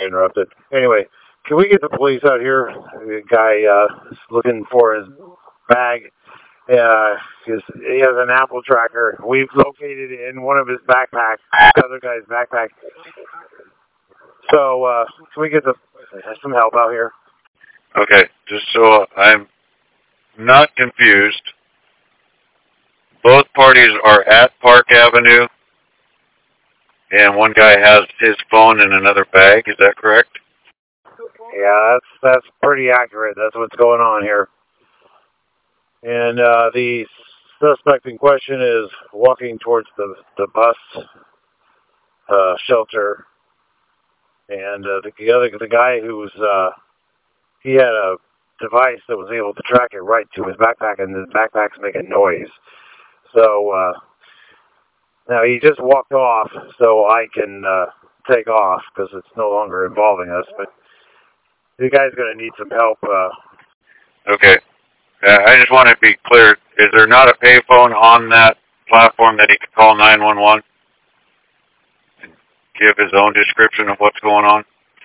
I interrupted. Anyway, can we get the police out here? The guy is looking for his bag. He has an Apple tracker. We've located it in one of his backpacks, the other guy's backpack. So, can we get some help out here? Okay, just so I'm not confused, both parties are at Park Avenue, and one guy has his phone in another bag. Is that correct? Yeah, that's pretty accurate. That's what's going on here. And the suspect in question is walking towards the bus shelter, and the guy who's he had a device that was able to track it right to his backpack, and his backpack's making noise. So now he just walked off, so I can take off because it's no longer involving us. But the guy's going to need some help. Okay. I just want to be clear. Is there not a payphone on that platform that he could call 911 and give his own description of what's going on?